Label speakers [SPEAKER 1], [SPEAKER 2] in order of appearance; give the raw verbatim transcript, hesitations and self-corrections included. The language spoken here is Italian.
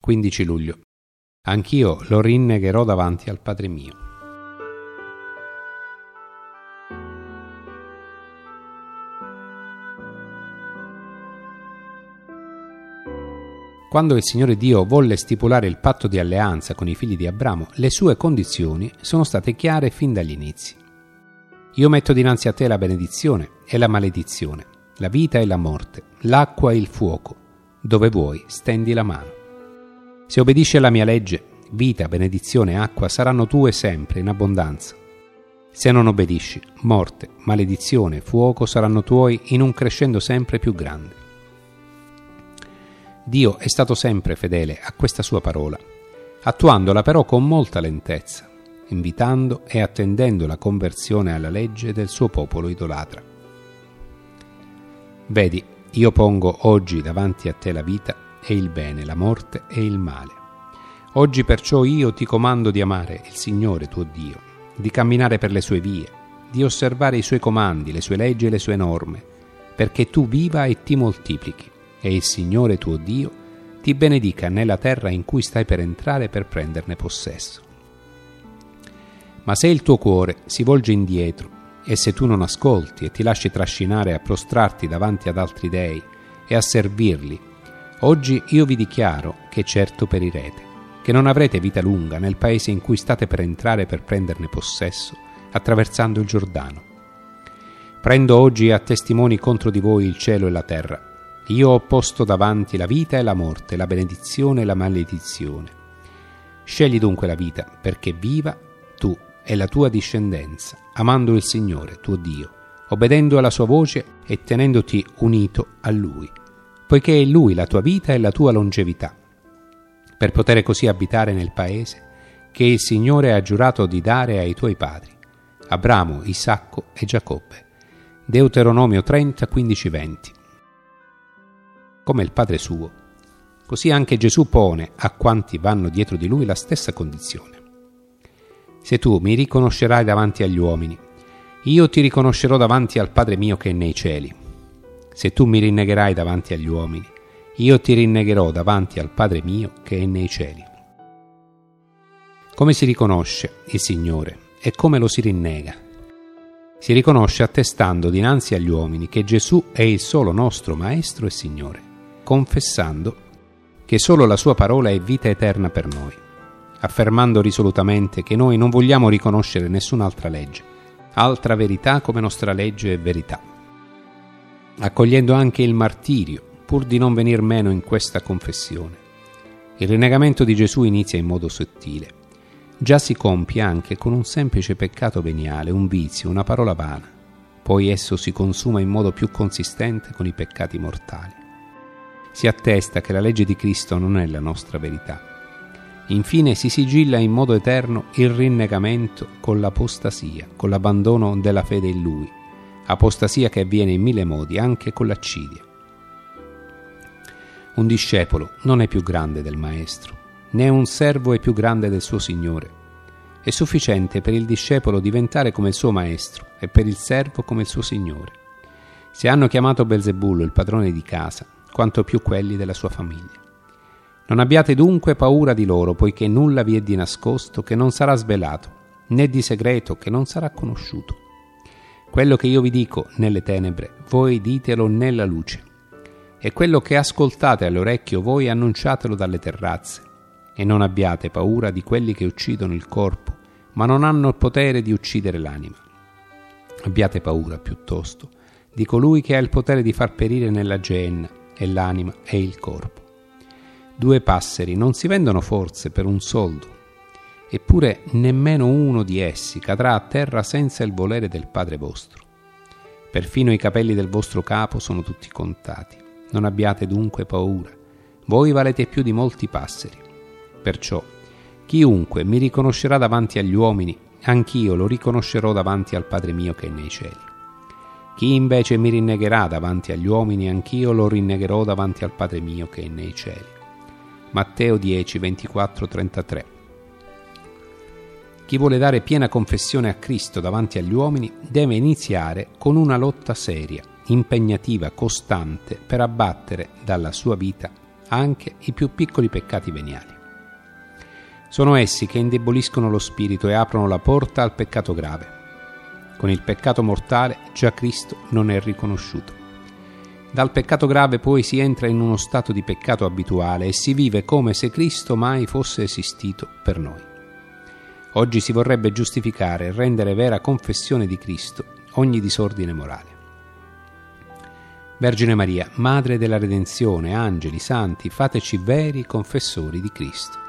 [SPEAKER 1] quindici luglio. Anch'io lo rinnegherò davanti al Padre mio. Quando il Signore Dio volle stipulare il patto di alleanza con i figli di Abramo, le sue condizioni sono state chiare fin dagli inizi. Io metto dinanzi a te la benedizione e la maledizione, la vita e la morte, l'acqua e il fuoco. Dove vuoi, stendi la mano. Se obbedisci alla mia legge, vita, benedizione e acqua saranno tue sempre in abbondanza. Se non obbedisci, morte, maledizione e fuoco saranno tuoi in un crescendo sempre più grande. Dio è stato sempre fedele a questa sua parola, attuandola però con molta lentezza, invitando e attendendo la conversione alla legge del suo popolo idolatra. Vedi, io pongo oggi davanti a te la vita e il bene, la morte e il male. Oggi perciò io ti comando di amare il Signore tuo Dio, di camminare per le sue vie, di osservare i suoi comandi, le sue leggi e le sue norme, perché tu viva e ti moltiplichi, e il Signore tuo Dio ti benedica nella terra in cui stai per entrare per prenderne possesso. Ma se il tuo cuore si volge indietro, e se tu non ascolti e ti lasci trascinare a prostrarti davanti ad altri dei e a servirli, oggi io vi dichiaro che certo perirete, che non avrete vita lunga nel paese in cui state per entrare per prenderne possesso, attraversando il Giordano. Prendo oggi a testimoni contro di voi il cielo e la terra. Io ho posto davanti la vita e la morte, la benedizione e la maledizione. Scegli dunque la vita, perché viva tu e la tua discendenza, amando il Signore tuo Dio, obbedendo alla sua voce e tenendoti unito a Lui, poiché è Lui la tua vita e la tua longevità, per poter così abitare nel paese che il Signore ha giurato di dare ai tuoi padri, Abramo, Isacco e Giacobbe. Deuteronomio trenta, quindici venti. Come il Padre suo, così anche Gesù pone a quanti vanno dietro di Lui la stessa condizione. Se tu mi riconoscerai davanti agli uomini, io ti riconoscerò davanti al Padre mio che è nei cieli. Se tu mi rinnegherai davanti agli uomini, io ti rinnegherò davanti al Padre mio che è nei cieli. Come si riconosce il Signore e come lo si rinnega? Si riconosce attestando dinanzi agli uomini che Gesù è il solo nostro Maestro e Signore, confessando che solo la sua parola è vita eterna per noi, affermando risolutamente che noi non vogliamo riconoscere nessun'altra legge, altra verità come nostra legge e verità, accogliendo anche il martirio pur di non venir meno in questa confessione. Il rinnegamento di Gesù inizia in modo sottile, già si compie anche con un semplice peccato veniale, un vizio, una parola vana, poi esso si consuma in modo più consistente con i peccati mortali. Si attesta che la legge di Cristo non è la nostra verità. Infine si sigilla in modo eterno il rinnegamento con l'apostasia, con l'abbandono della fede in Lui, apostasia che avviene in mille modi, anche con l'accidia. Un discepolo non è più grande del Maestro, né un servo è più grande del suo Signore. È sufficiente per il discepolo diventare come il suo Maestro e per il servo come il suo Signore. Se hanno chiamato Belzebullo il padrone di casa, quanto più quelli della sua famiglia. Non abbiate dunque paura di loro, poiché nulla vi è di nascosto che non sarà svelato, né di segreto che non sarà conosciuto. Quello che io vi dico nelle tenebre, voi ditelo nella luce, e quello che ascoltate all'orecchio voi annunciatelo dalle terrazze, e non abbiate paura di quelli che uccidono il corpo, ma non hanno il potere di uccidere l'anima. Abbiate paura, piuttosto, di colui che ha il potere di far perire nella Geenna e l'anima e il corpo. Due passeri non si vendono forse per un soldo, eppure nemmeno uno di essi cadrà a terra senza il volere del Padre vostro. Perfino i capelli del vostro capo sono tutti contati. Non abbiate dunque paura, voi valete più di molti passeri. Perciò, chiunque mi riconoscerà davanti agli uomini, anch'io lo riconoscerò davanti al Padre mio che è nei cieli. Chi invece mi rinnegherà davanti agli uomini, anch'io lo rinnegherò davanti al Padre mio che è nei cieli. Matteo dieci, ventiquattro, trentatré. Chi vuole dare piena confessione a Cristo davanti agli uomini deve iniziare con una lotta seria, impegnativa, costante per abbattere dalla sua vita anche i più piccoli peccati veniali. Sono essi che indeboliscono lo spirito e aprono la porta al peccato grave. Con il peccato mortale già Cristo non è riconosciuto. Dal peccato grave poi si entra in uno stato di peccato abituale e si vive come se Cristo mai fosse esistito per noi. Oggi si vorrebbe giustificare e rendere vera confessione di Cristo ogni disordine morale. Vergine Maria, Madre della Redenzione, angeli, santi, fateci veri confessori di Cristo.